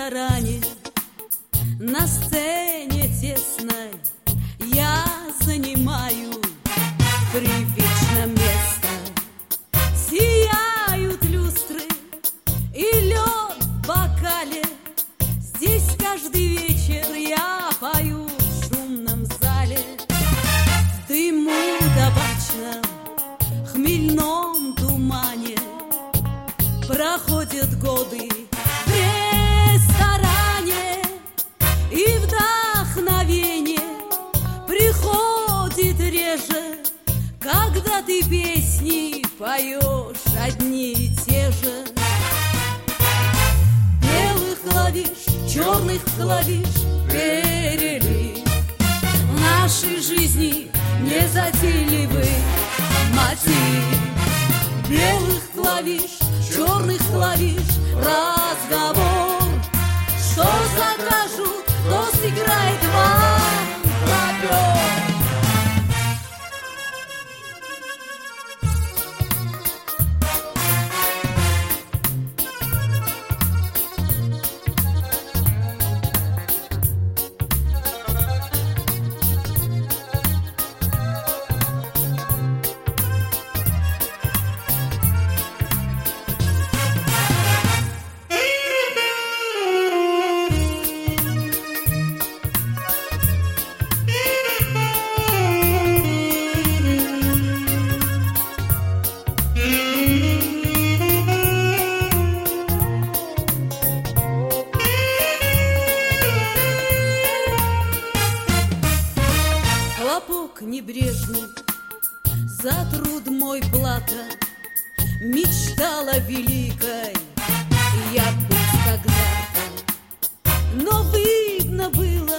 ресторане, на сцене тесной я занимаю привычное место. Сияют люстры и лед в бокале. Здесь каждый вечер я пою в шумном зале. В дыму табачном, хмельном тумане проходят годы в ресторане, и вдохновение приходит реже, когда ты песни поешь одни и те же. Белых клавиш, черных клавиш перелив в нашей жизни незатейливый мотив. Белых клавиш, черных клавиш разговор. Что закажут, то сыграет вам клавир. Хлопок небрежный, за труд мой плата. Мечтала великой я быть когда-то, но видно было,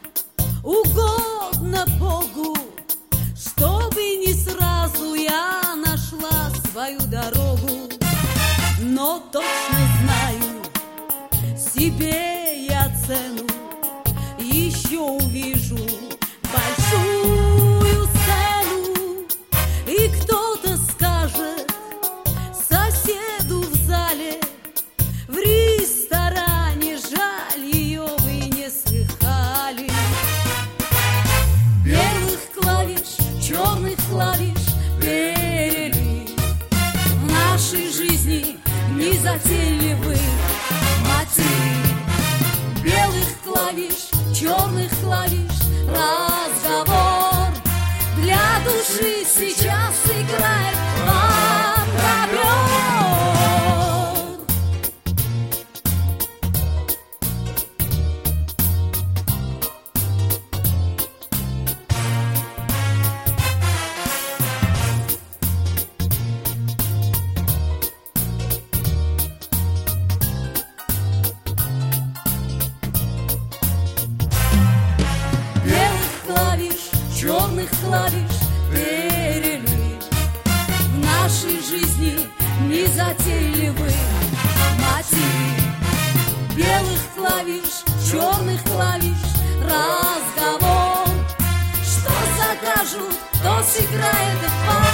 угодно Богу, чтобы не сразу я нашла свою дорогу. Но точно знаю, себе я цену еще увижу большую сцену, и кто-то скажет соседу в зале, в ресторане, жаль, ее вы не слыхали. Белых клавиш, черных клавиш перелив в нашей жизни незатейливый мотив. Белых клавиш, черных клавиш разговор. Для души сейчас играет вам ковер. Черных клавиш перелив в нашей жизни незатейливый мотив. Белых клавиш, черных клавиш разговор. Что закажут, то сыграет.